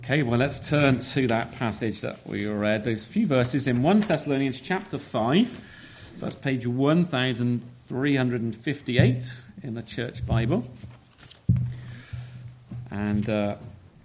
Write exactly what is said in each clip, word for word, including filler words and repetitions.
Okay, well, let's turn to that passage that we read, those few verses in First Thessalonians chapter five. So that's page one thousand three hundred fifty-eight in the Church Bible. And uh,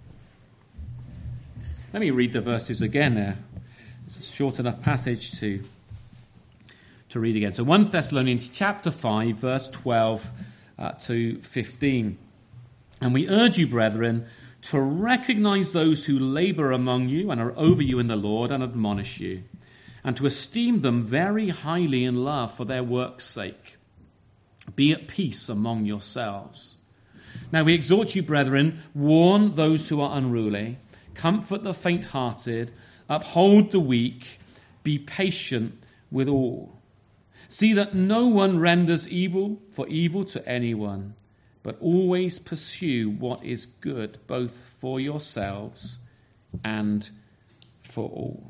let me read the verses again there. It's a short enough passage to, to read again. So First Thessalonians chapter five, verse twelve uh, to fifteen. And we urge you, brethren, to recognize those who labor among you and are over you in the Lord and admonish you, and to esteem them very highly in love for their work's sake. Be at peace among yourselves. Now we exhort you, brethren, warn those who are unruly, comfort the faint-hearted, uphold the weak, be patient with all. See that no one renders evil for evil to anyone, but always pursue what is good, both for yourselves and for all.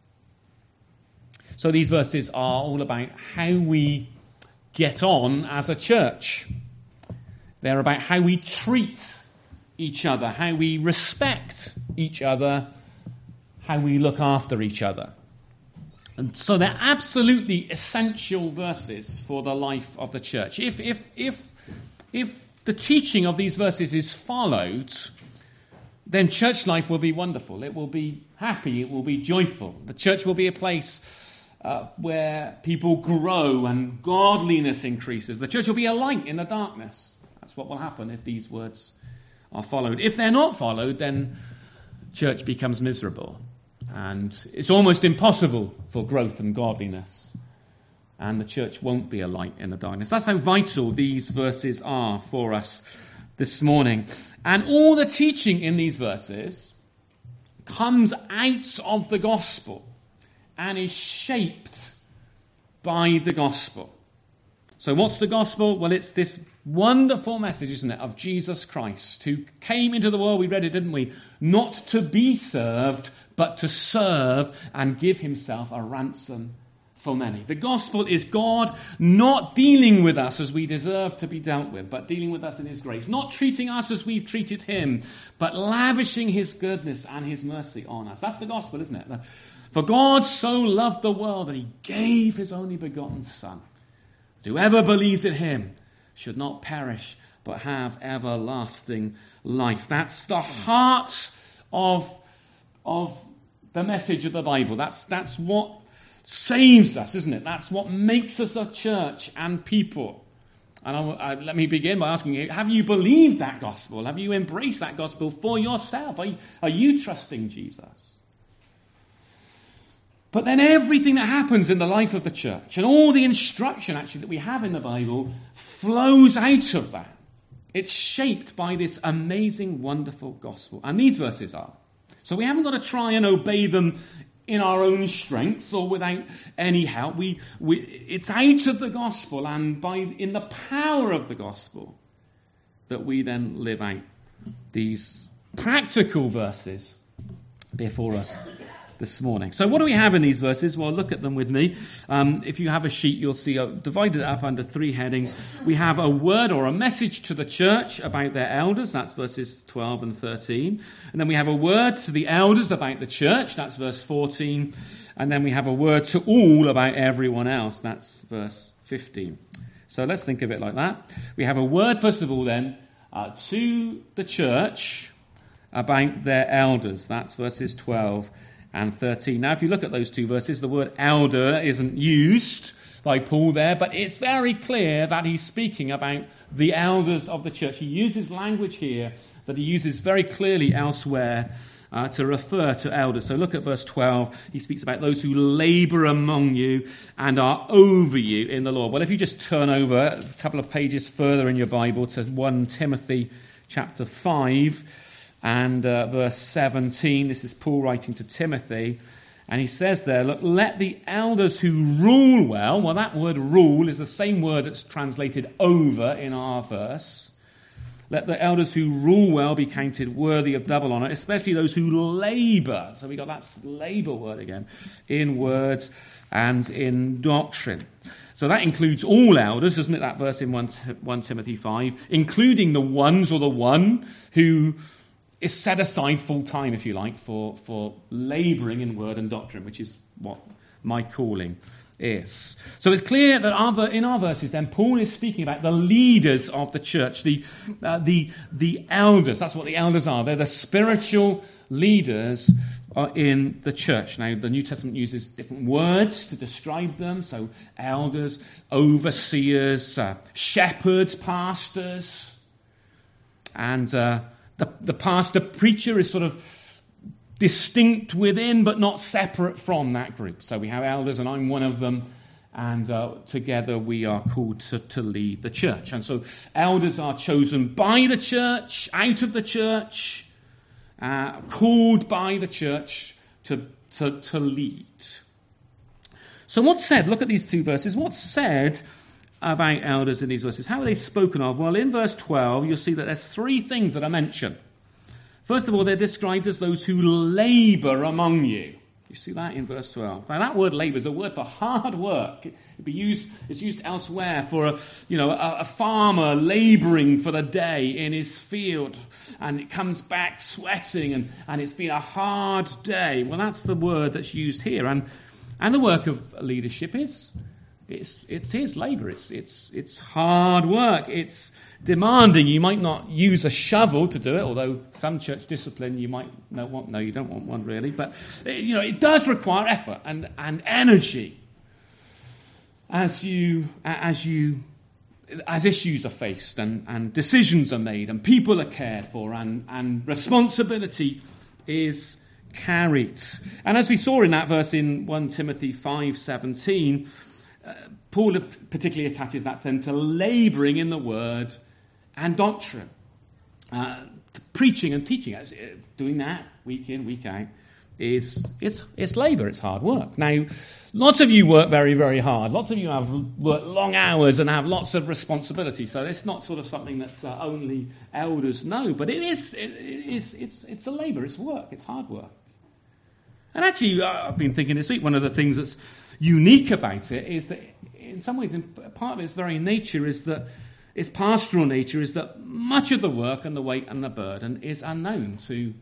So these verses are all about how we get on as a church. They're about how we treat each other, how we respect each other, how we look after each other. And so they're absolutely essential verses for the life of the church. If if if if the teaching of these verses is followed, then church life will be wonderful. It will be happy. It will be joyful. The church will be a place uh, where people grow and godliness increases. The church will be a light in the darkness. That's what will happen if these words are followed. If they're not followed, then church becomes miserable. And it's almost impossible for growth and godliness. And the church won't be a light in the darkness. That's how vital these verses are for us this morning. And all the teaching in these verses comes out of the gospel and is shaped by the gospel. So what's the gospel? Well, it's this wonderful message, isn't it, of Jesus Christ, who came into the world, we read it, didn't we? Not to be served, but to serve and give himself a ransom for many. The gospel is God not dealing with us as we deserve to be dealt with, but dealing with us in his grace. Not treating us as we've treated him, but lavishing his goodness and his mercy on us. That's the gospel, isn't it? For God so loved the world that he gave his only begotten Son. Whoever believes in him should not perish, but have everlasting life. That's the heart of, of the message of the Bible. That's, that's what saves us, isn't it? That's what makes us a church and people. And I, I, let me begin by asking you, have you believed that gospel? Have you embraced that gospel for yourself? Are you, are you trusting Jesus? But then everything that happens in the life of the church and all the instruction actually that we have in the Bible flows out of that. It's shaped by this amazing, wonderful gospel. And these verses are. So we haven't got to try and obey them in our own strength or without any help. We, we, it's out of the gospel and by in the power of the gospel that we then live out these practical verses before us this morning. So what do we have in these verses? Well, look at them with me. Um, if you have a sheet, you'll see I've divided it up under three headings. We have a word or a message to the church about their elders. That's verses twelve and thirteen. And then we have a word to the elders about the church. That's verse fourteen. And then we have a word to all about everyone else. That's verse fifteen. So let's think of it like that. We have a word, first of all, then, uh, to the church about their elders. That's verses twelve and thirteen. Now, if you look at those two verses, the word elder isn't used by Paul there, but it's very clear that he's speaking about the elders of the church. He uses language here that he uses very clearly elsewhere uh, to refer to elders. So look at verse twelve. He speaks about those who labor among you and are over you in the Lord. Well, if you just turn over a couple of pages further in your Bible to First Timothy chapter five, and uh, verse seventeen, this is Paul writing to Timothy, and he says there, look, let the elders who rule well, well, that word rule is the same word that's translated over in our verse. Let the elders who rule well be counted worthy of double honor, especially those who labor. So we got that labor word again, in words and in doctrine. So that includes all elders, doesn't it, that verse in First Timothy five, including the ones or the one who is set aside full time, if you like, for, for labouring in word and doctrine, which is what my calling is. So it's clear that our, in our verses then, Paul is speaking about the leaders of the church, the, uh, the, the elders. That's what the elders are. They're the spiritual leaders uh, in the church. Now, the New Testament uses different words to describe them. So elders, overseers, uh, shepherds, pastors. And uh, the, the pastor preacher is sort of distinct within, but not separate from that group. So we have elders, and I'm one of them, and uh, together we are called to, to lead the church. And so elders are chosen by the church, out of the church, uh, called by the church to, to, to lead. So what's said, look at these two verses, what's said about elders in these verses? How are they spoken of? Well, in verse twelve, you'll see that there's three things that are mentioned. First of all, they're described as those who labour among you. You see that in verse twelve. Now, that word labour is a word for hard work. It'd be used, it's used elsewhere for a, you know, a, a farmer labouring for the day in his field, and it comes back sweating, and, and it's been a hard day. Well, that's the word that's used here. And and the work of leadership is it's it's his labour. It's it's it's hard work. It's demanding. You might not use a shovel to do it, although some church discipline you might not want. No, you don't want one really. But you know, it does require effort and, and energy as you as you as issues are faced and, and decisions are made and people are cared for and, and responsibility is carried. And as we saw in that verse in First Timothy five seventeen, uh, Paul particularly attaches that then to labouring in the word and doctrine, uh, preaching and teaching. Doing that week in, week out is it's it's labour. It's hard work. Now, lots of you work very, very hard. Lots of you have worked long hours and have lots of responsibility. So it's not sort of something that uh, only elders know, but it is it, it is it's it's a labour. It's work. It's hard work. And actually, uh, I've been thinking this week. One of the things that's unique about it is that, in some ways, in part of its very nature is that its pastoral nature is that much of the work and the weight and the burden is unknown to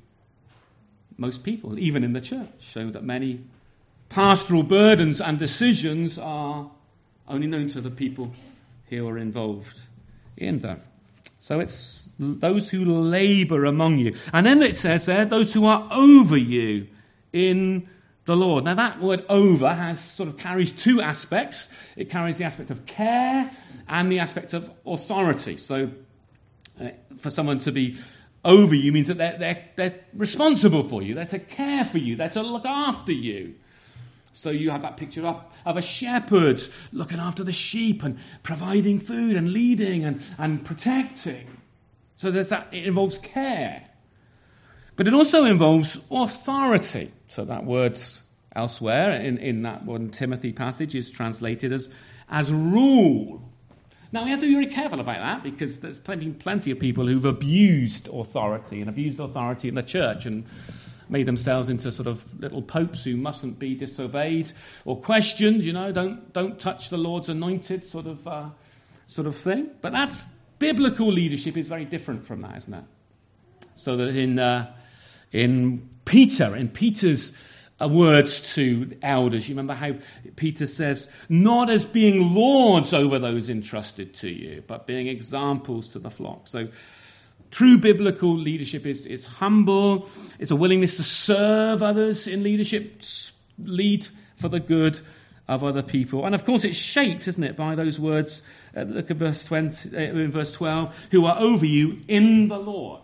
most people, even in the church, so that many pastoral burdens and decisions are only known to the people who are involved in them. So it's those who labour among you. And then it says there, those who are over you in the Lord. Now that word over has sort of carries two aspects. It carries the aspect of care and the aspect of authority. So uh, for someone to be over you means that they're, they're, they're responsible for you. They're to care for you. They're to look after you. So you have that picture up of a shepherd looking after the sheep and providing food and leading and, and protecting. So there's that. It involves care. But it also involves authority. So that word elsewhere in, in that one Timothy passage is translated as, as rule. Now, we have to be very careful about that because there's plenty, plenty of people who've abused authority and abused authority in the church and made themselves into sort of little popes who mustn't be disobeyed or questioned, you know, don't don't touch the Lord's anointed sort of uh, sort of thing. But that's biblical leadership is very different from that, isn't it? So that in uh, in Peter, in Peter's uh, words to elders, you remember how Peter says, not as being lords over those entrusted to you, but being examples to the flock. So true biblical leadership is, is humble. It's a willingness to serve others in leadership, lead for the good of other people. And of course it's shaped, isn't it, by those words, uh, look at verse twenty, uh, in verse twelve, who are over you in the Lord.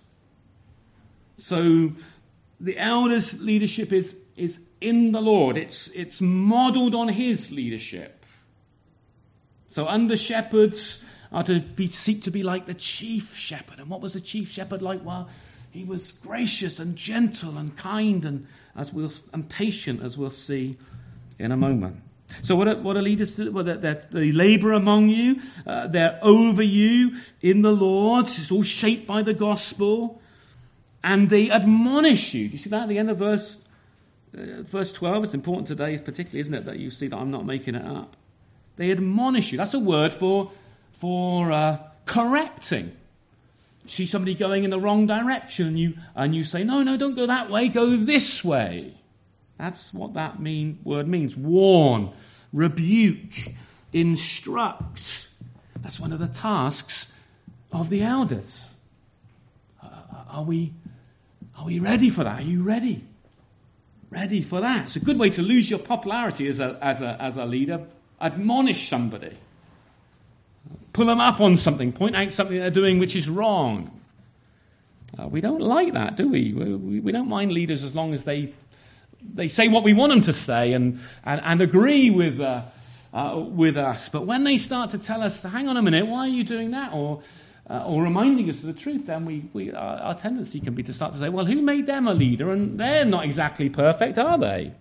So the elders' leadership is, is in the Lord. It's, it's modelled on his leadership. So under shepherds are to be, seek to be like the chief shepherd. And what was the chief shepherd like? Well, he was gracious and gentle and kind and as we'll and patient, as we'll see in a moment. So what are, what are leaders do? Well, they're, they labour among you. Uh, they're over you in the Lord. It's all shaped by the gospel. And they admonish you. Do you see that at the end of verse uh, verse twelve? It's important today, particularly, isn't it, that you see that I'm not making it up. They admonish you. That's a word for, for uh, correcting. see somebody going in the wrong direction, and you and you say, no, no, don't go that way, go this way. That's what that mean word means. Warn, rebuke, instruct. That's one of the tasks of the elders. Uh, are we are we ready for that? Are you ready? Ready for that? It's a good way to lose your popularity as a as a as a leader. Admonish somebody. Pull them up on something. Point out something they're doing which is wrong. Uh, we don't like that, do we? we? We don't mind leaders as long as they they say what we want them to say and and, and agree with uh, uh, with us. But when they start to tell us, hang on a minute, why are you doing that? Or uh, or reminding us of the truth, then we, we our, our tendency can be to start to say, well, who made them a leader? And they're not exactly perfect, are they?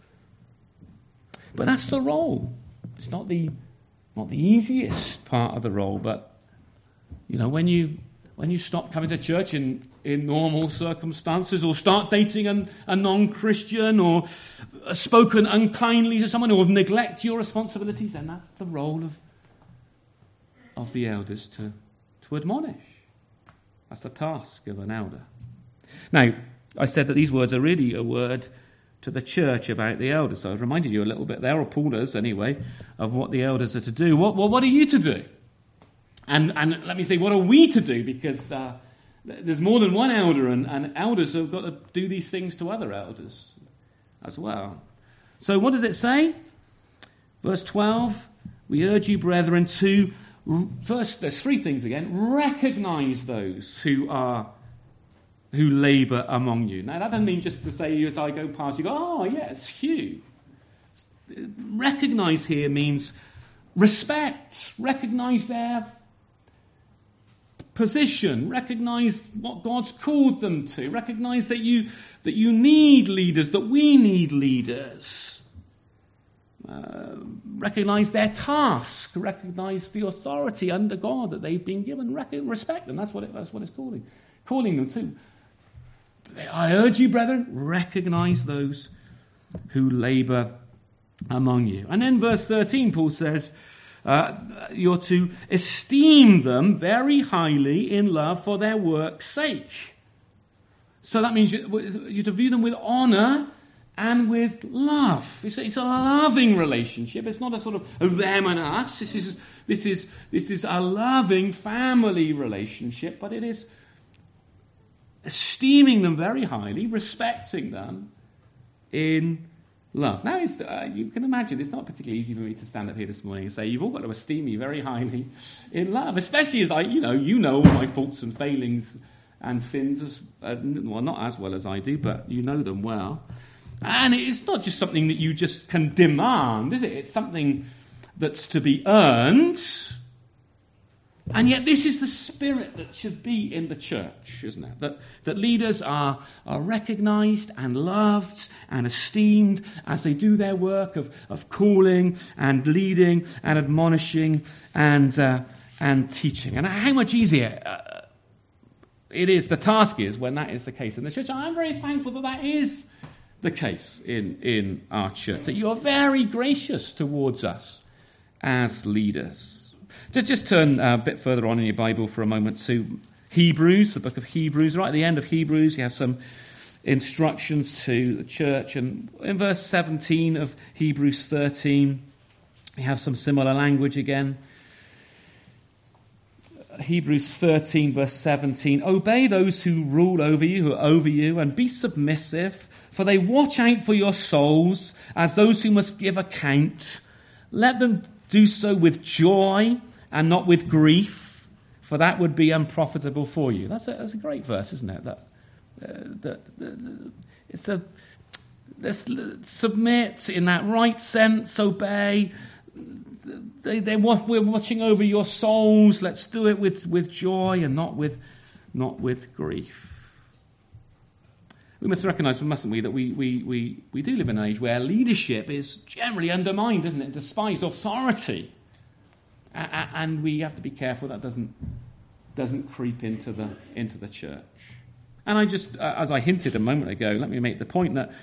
But that's the role. It's not the not the easiest part of the role, but you know, when you when you stop coming to church in, in normal circumstances, or start dating an, a non-Christian, or spoken unkindly to someone, or neglect your responsibilities, then that's the role of of the elders to, to admonish. That's the task of an elder. Now, I said that these words are really a word to the church about the elders. So I've reminded you a little bit there, or Paul does anyway, of what the elders are to do. What, what, what are you to do? And and let me say, what are we to do? Because uh, there's more than one elder, and, and elders have got to do these things to other elders as well. So what does it say? Verse twelve, we urge you, brethren, to, first, there's three things again, recognize those who are who labour among you. Now, that doesn't mean just to say as I go past, you go, oh, yeah, it's Hugh. Recognise here means respect. Recognise their position. Recognise what God's called them to. Recognise that you that you need leaders, that we need leaders. Uh, recognise their task. Recognise the authority under God that they've been given. Rec- respect them. That's what it, that's what it's calling calling them to. I urge you, brethren, recognize those who labor among you. And then verse thirteen, Paul says, uh, you're to esteem them very highly in love for their work's sake. So that means you're to view them with honor and with love. It's a, it's a loving relationship. It's not a sort of them and us. This is, this is, this is a loving family relationship, but it is esteeming them very highly, respecting them in love. Now, it's, uh, you can imagine, it's not particularly easy for me to stand up here this morning and say, you've all got to esteem me very highly in love, especially as I, you know, you know all my faults and failings and sins, as, uh, well, not as well as I do, but you know them well. And it's not just something that you just can demand, is it? It's something that's to be earned. And yet this is the spirit that should be in the church, isn't it? That that leaders are, are recognised and loved and esteemed as they do their work of, of calling and leading and admonishing and uh, and teaching. And how much easier uh, it is, the task is, when that is the case in the church. I'm very thankful that that is the case in, in our church, that you are very gracious towards us as leaders. Just, just turn a bit further on in your Bible for a moment to Hebrews, the book of Hebrews. Right at the end of Hebrews, you have some instructions to the church. And in verse seventeen of Hebrews thirteen, you have some similar language again. Hebrews thirteen, verse seventeen. Obey those who rule over you, who are over you, and be submissive, for they watch out for your souls as those who must give account. Let them do so with joy and not with grief, for that would be unprofitable for you. That's a, that's a great verse, isn't it? That, uh, that, that it's a let's submit in that right sense, obey. They, they we're watching over your souls. Let's do it with, with joy and not with not with grief. We must recognise, mustn't we, that we, we, we, we do live in an age where leadership is generally undermined, isn't it? Despised authority. And we have to be careful that doesn't doesn't creep into the into the church. And I just, as I hinted a moment ago, let me make the point that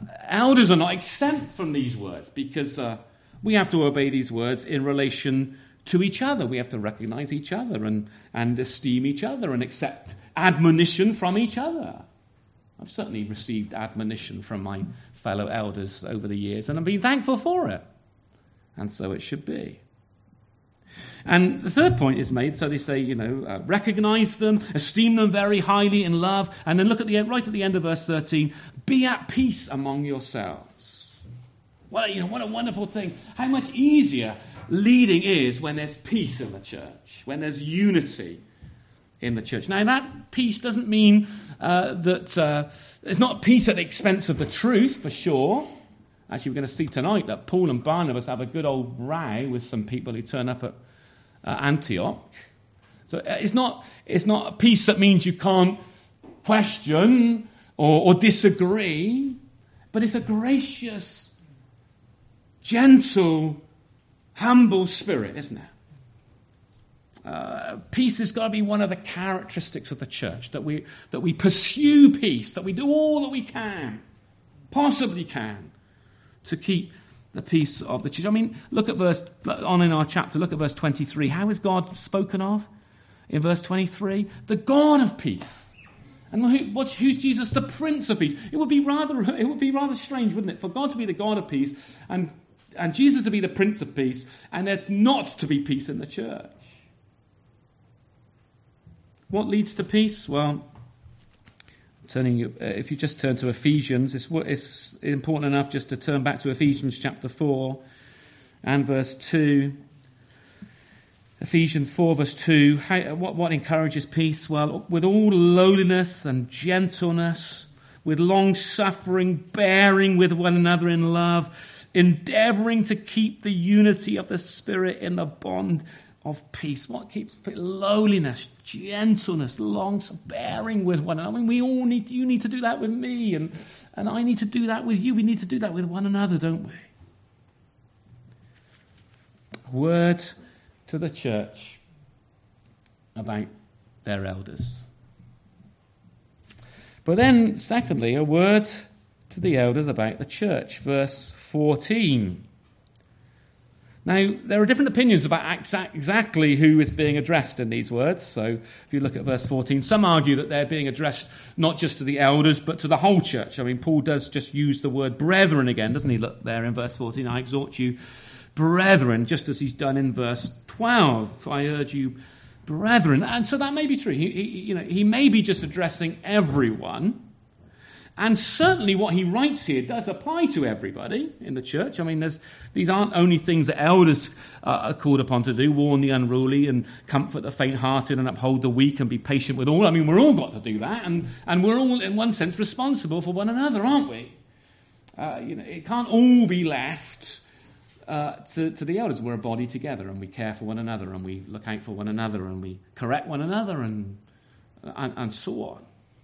elders are not exempt from these words, because uh, we have to obey these words in relation to each other. We have to recognize each other and, and esteem each other and accept admonition from each other. I've certainly received admonition from my fellow elders over the years, and I've been thankful for it. And so it should be. And the third point is made, so they say, you know, uh, recognize them, esteem them very highly in love, and then look at the end, right at the end of verse thirteen, be at peace among yourselves. Well, you know, what a wonderful thing. How much easier leading is when there's peace in the church, when there's unity in the church. Now, that peace doesn't mean uh, that uh, it's not peace at the expense of the truth, for sure. Actually, we're going to see tonight that Paul and Barnabas have a good old row with some people who turn up at uh, Antioch. So it's not it's not a peace that means you can't question or, or disagree, but it's a gracious, gentle, humble spirit, isn't it? Uh, peace has got to be one of the characteristics of the church, that we that we pursue peace, that we do all that we can, possibly can, to keep the peace of the church. I mean, look at verse, on in our chapter, look at verse twenty-three. How is God spoken of in verse twenty-three? The God of peace. And who, what's, who's Jesus? The Prince of Peace. It would be rather it would be rather strange, wouldn't it, for God to be the God of peace and, and Jesus to be the Prince of Peace, and there not to be peace in the church. What leads to peace? Well, turning you, uh, if you just turn to Ephesians, it's, it's important enough just to turn back to Ephesians chapter four and verse two. Ephesians four verse two, how, what, what encourages peace? Well, with all lowliness and gentleness, with long suffering, bearing with one another in love, endeavouring to keep the unity of the Spirit in the bond of peace. What keeps lowliness, gentleness, long bearing with one another? I mean, we all need, you need to do that with me, and, and I need to do that with you. We need to do that with one another, don't we? Word to the church about their elders. But then, secondly, a word to the elders about the church. Verse fourteen. Now, there are different opinions about exact, exactly who is being addressed in these words. So if you look at verse fourteen, some argue that they're being addressed not just to the elders, but to the whole church. I mean, Paul does just use the word brethren again, doesn't he? Look there in verse fourteen, I exhort you, brethren, just as he's done in verse twelve. I urge you, brethren. And so that may be true. He, he, you know, he may be just addressing everyone. And certainly what he writes here does apply to everybody in the church. I mean, there's, these aren't only things that elders uh, are called upon to do, warn the unruly and comfort the faint-hearted and uphold the weak and be patient with all. I mean, we're all got to do that, and, and we're all, in one sense, responsible for one another, aren't we? Uh, you know, it can't all be left uh, to, to the elders. We're a body together, and we care for one another, and we look out for one another, and we correct one another, and and, and so on.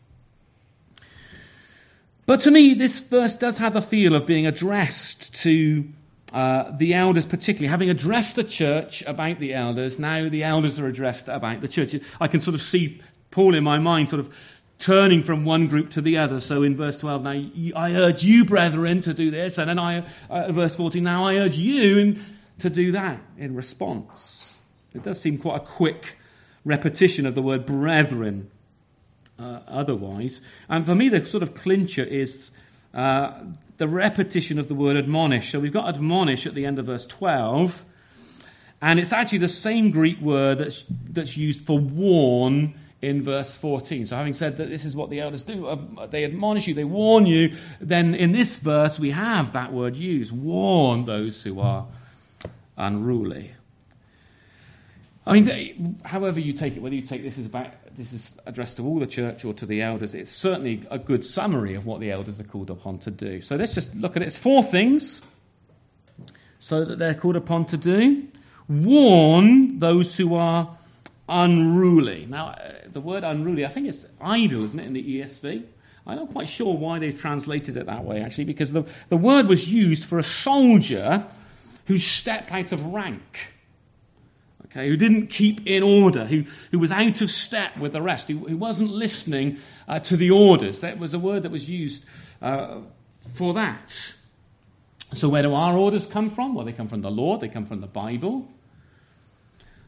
But to me, this verse does have a feel of being addressed to uh, the elders particularly. Having addressed the church about the elders, now the elders are addressed about the church. I can sort of see Paul in my mind sort of turning from one group to the other. So in verse twelve, now I urge you, brethren, to do this. And then I, uh, verse fourteen, now I urge you in, to do that in response. It does seem quite a quick repetition of the word brethren. Uh, otherwise. And for me, the sort of clincher is uh, the repetition of the word admonish. So we've got admonish at the end of verse twelve, and it's actually the same Greek word that's, that's used for warn in verse fourteen. So having said that this is what the elders do, uh, they admonish you, they warn you, then in this verse we have that word used, warn those who are unruly. I mean, however you take it, whether you take this is about this is addressed to all the church or to the elders, it's certainly a good summary of what the elders are called upon to do. So let's just look at it. It's four things so that they're called upon to do. Warn those who are unruly. Now, uh, the word unruly, I think it's idle, isn't it, in the E S V? I'm not quite sure why they've translated it that way, actually, because the, the word was used for a soldier who stepped out of rank. Okay, who didn't keep in order, who, who was out of step with the rest, who, who wasn't listening uh, to the orders. That was a word that was used uh, for that. So where do our orders come from? Well, they come from the Lord, they come from the Bible.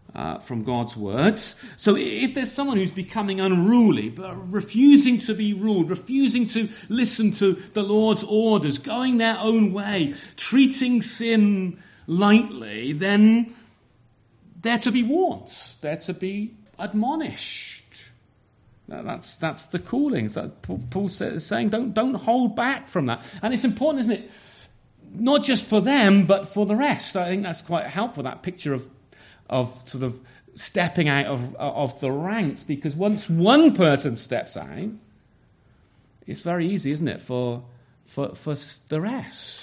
uh, from God's words. So if there's someone who's becoming unruly, but refusing to be ruled, refusing to listen to the Lord's orders, going their own way, treating sin lightly, then they're to be warned. They're to be admonished. That's that's the calling. So Paul is saying, don't don't hold back from that. And it's important, isn't it? Not just for them, but for the rest. I think that's quite helpful, that picture of of sort of stepping out of of the ranks, because once one person steps out, it's very easy, isn't it, for for for the rest.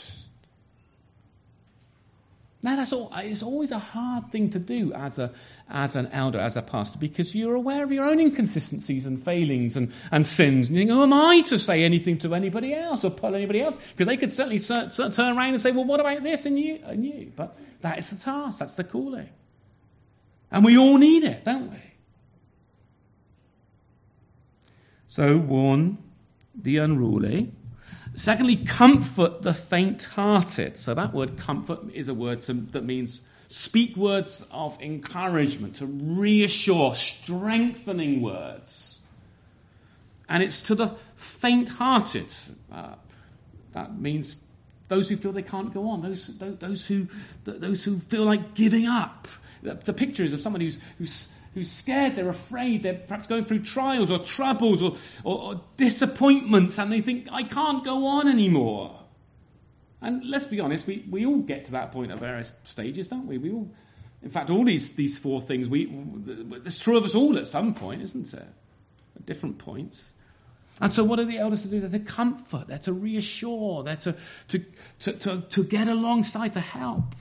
Now, that's all. It's always a hard thing to do as a as an elder, as a pastor, because you're aware of your own inconsistencies and failings and, and sins. And you think, who am I to say anything to anybody else or pull anybody else? Because they could certainly sur- sur- turn around and say, well, what about this and you and you? But that is the task. That's the calling. And we all need it, don't we? So warn the unruly. Secondly, comfort the faint-hearted. So that word comfort is a word to, that means speak words of encouragement, to reassure, strengthening words. And it's to the faint-hearted. Uh, that means those who feel they can't go on, those those who those who feel like giving up. The, the picture is of someone who's who's who's scared, they're afraid, they're perhaps going through trials or troubles or, or, or disappointments, and they think, I can't go on anymore. And let's be honest, we, we all get to that point at various stages, don't we? We all, in fact, all these, these four things, we it's true of us all at some point, isn't it? At different points. And so what are the elders to do? They're to comfort, they're to reassure, they're to, to, to, to, to get alongside, to help.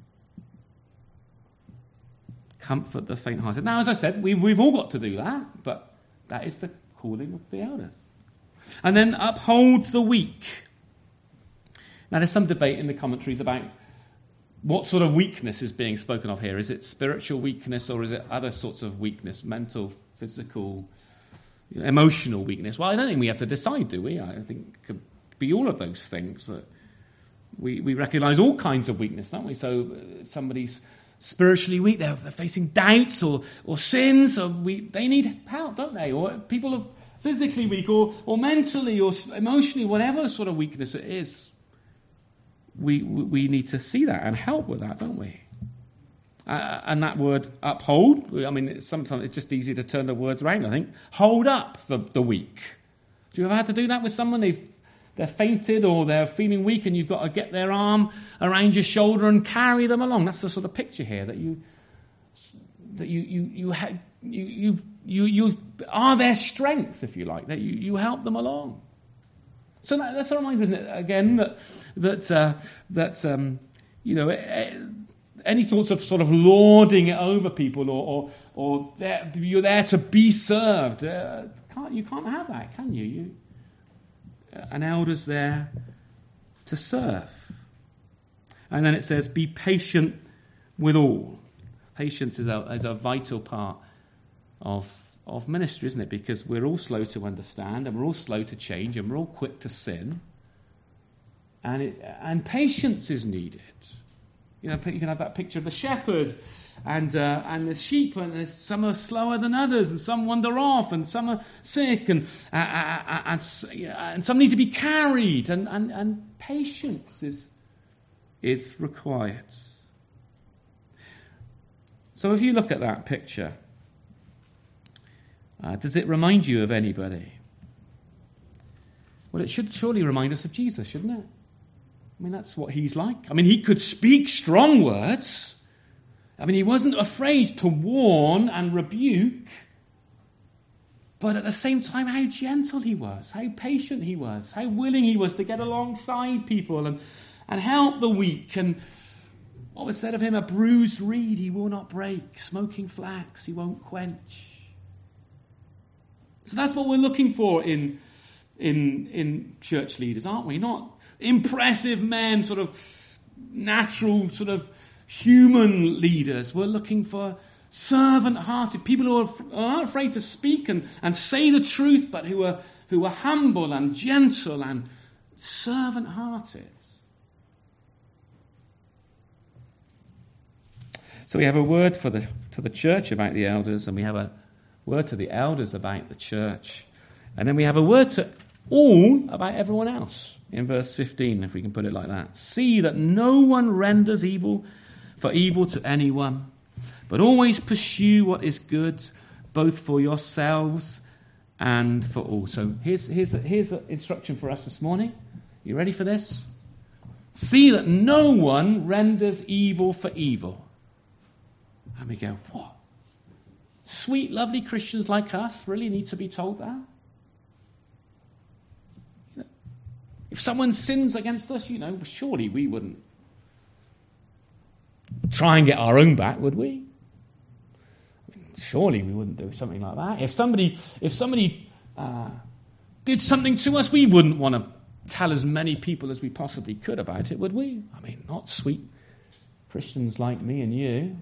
Comfort the faint-hearted. Now, as I said, we, we've all got to do that, but that is the calling of the elders. And then uphold the weak. Now, there's some debate in the commentaries about what sort of weakness is being spoken of here. Is it spiritual weakness or is it other sorts of weakness, mental, physical, emotional weakness? Well, I don't think we have to decide, do we? I think it could be all of those things. That we, we recognise all kinds of weakness, don't we? So uh, somebody's spiritually weak, they're, they're facing doubts or, or sins, or we, they need help, don't they? Or people are physically weak or, or mentally or emotionally, whatever sort of weakness it is, we, we need to see that and help with that, don't we? Uh, and that word uphold, I mean, it's sometimes it's just easy to turn the words around, I think. Hold up the, the weak. Do you ever have to do that with someone? They've They're fainted or they're feeling weak and you've got to get their arm around your shoulder and carry them along. That's the sort of picture here, that you that you you you ha- you, you you you are their strength, if you like, that you, you help them along. So that, that's a reminder, isn't it, again, that that uh, that um, you know, any thoughts of sort of lording it over people or or, or you're there to be served. Uh, can't you can't have that, can you? You An elder's there to serve. And then it says, be patient with all. Patience is a, is a vital part of, of ministry, isn't it? Because we're all slow to understand and we're all slow to change and we're all quick to sin. And it, and patience is needed. You know, you can have that picture of the shepherd and uh, and the sheep, and there's, some are slower than others, and some wander off, and some are sick, and uh, uh, and, and some need to be carried, and, and, and patience is is required. So if you look at that picture, uh, does it remind you of anybody? Well, it should surely remind us of Jesus, shouldn't it? I mean, that's what he's like. I mean, he could speak strong words. I mean, he wasn't afraid to warn and rebuke. But at the same time, how gentle he was, how patient he was, how willing he was to get alongside people and, and help the weak. And what was said of him, a bruised reed he will not break, smoking flax he won't quench. So that's what we're looking for in, in, in church leaders, aren't we? Not impressive men, sort of natural, sort of human leaders. We're looking for servant-hearted people who are, aren't afraid to speak and, and say the truth, but who are who are humble and gentle and servant-hearted. So we have a word for the to the church about the elders, and we have a word to the elders about the church. And then we have a word to all about everyone else in verse fifteen, if we can put it like that. See that no one renders evil for evil to anyone, but always pursue what is good, both for yourselves and for all. So here's, here's, here's an instruction for us this morning. You ready for this? See that no one renders evil for evil. And we go, what? Sweet, lovely Christians like us really need to be told that? You know, if someone sins against us, you know, surely we wouldn't try and get our own back, would we? Surely we wouldn't do something like that. If somebody, if somebody uh, did something to us, we wouldn't want to tell as many people as we possibly could about it, would we? I mean, not sweet Christians like me and you.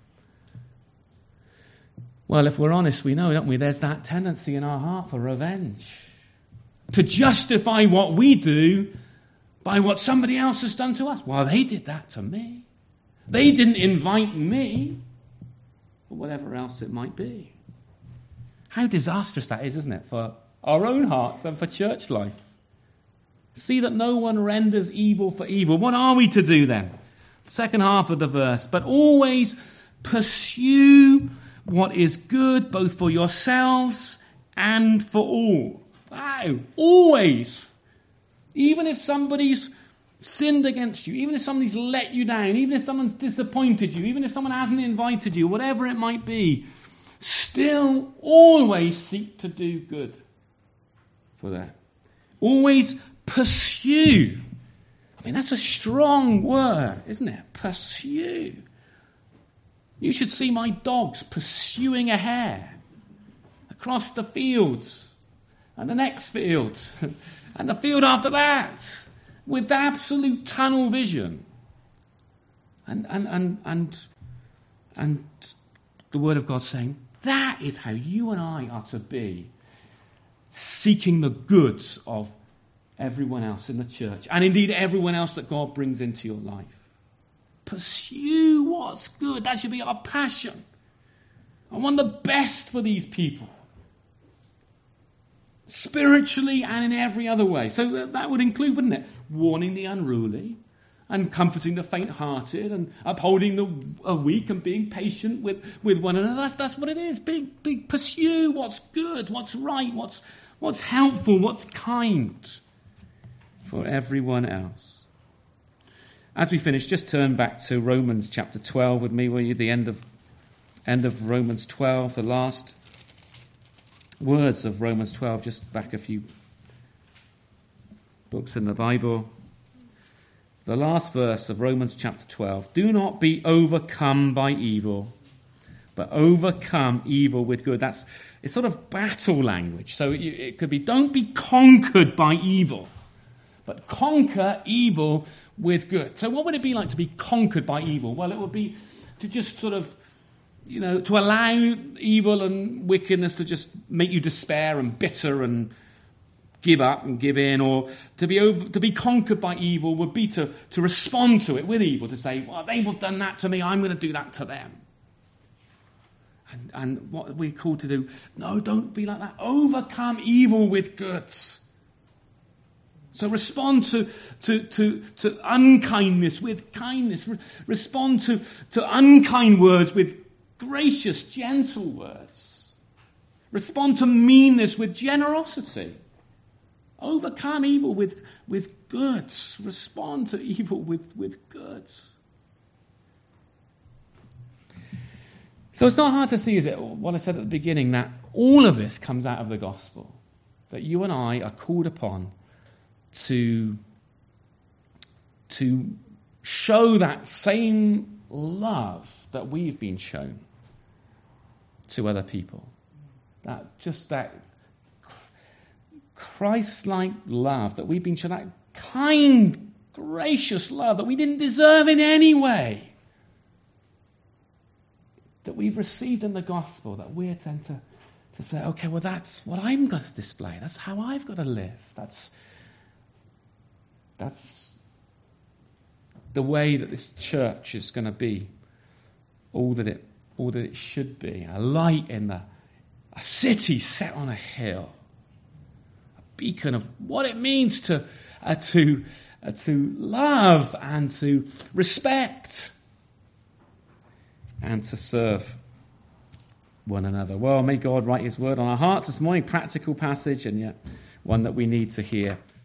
Well, if we're honest, we know, don't we? There's that tendency in our heart for revenge. To justify what we do by what somebody else has done to us. Well, they did that to me. They didn't invite me. Or whatever else it might be. How disastrous that is, isn't it? For our own hearts and for church life. See that no one renders evil for evil. What are we to do then? Second half of the verse. But always pursue what is good, both for yourselves and for all. Wow, always. Even if somebody's sinned against you, even if somebody's let you down, even if someone's disappointed you, even if someone hasn't invited you, whatever it might be, still always seek to do good for that. Always pursue. I mean, that's a strong word, isn't it? Pursue. You should see my dogs pursuing a hare across the fields and the next field and the field after that with absolute tunnel vision. And, and, and, and, and the Word of God saying, that is how you and I are to be, seeking the goods of everyone else in the church, and indeed everyone else that God brings into your life. Pursue what's good. That should be our passion. I want the best for these people, spiritually and in every other way. So that would include, wouldn't it, warning the unruly and comforting the faint-hearted and upholding the weak and being patient with, with one another. That's, that's what it is. Big, big, pursue what's good, what's right, what's, what's helpful, what's kind for everyone else. As we finish, just turn back to Romans chapter twelve with me, will you? The end of, end of Romans twelve, the last words of Romans twelve, just back a few books in the Bible. The last verse of Romans chapter twelve. Do not be overcome by evil, but overcome evil with good. That's, it's sort of battle language. So it could be, don't be conquered by evil, but conquer evil with good. So what would it be like to be conquered by evil? Well, it would be to just sort of, you know, to allow evil and wickedness to just make you despair and bitter and give up and give in, or to be over, to be conquered by evil would be to, to respond to it with evil, to say, well, they've done that to me, I'm going to do that to them. And, and what we're called to do, no, don't be like that. Overcome evil with good. So respond to, to, to, to unkindness with kindness. Re- respond to, to unkind words with gracious, gentle words. Respond to meanness with generosity. Overcome evil with, with goods. Respond to evil with, with goods. So it's not hard to see, is it, what I said at the beginning, that all of this comes out of the gospel. That you and I are called upon to, to show that same love that we've been shown to other people. That just that Christ-like love that we've been shown, that kind, gracious love that we didn't deserve in any way, that we've received in the gospel, that we're then to, to say, okay, well, that's what I'm going to display. That's how I've got to live. That's, that's the way that this church is going to be all that it all that it should be, a light in the a city set on a hill, a beacon of what it means to uh, to uh, to love and to respect and to serve one another. Well, may God write his word on our hearts this morning, practical passage, and yet one that we need to hear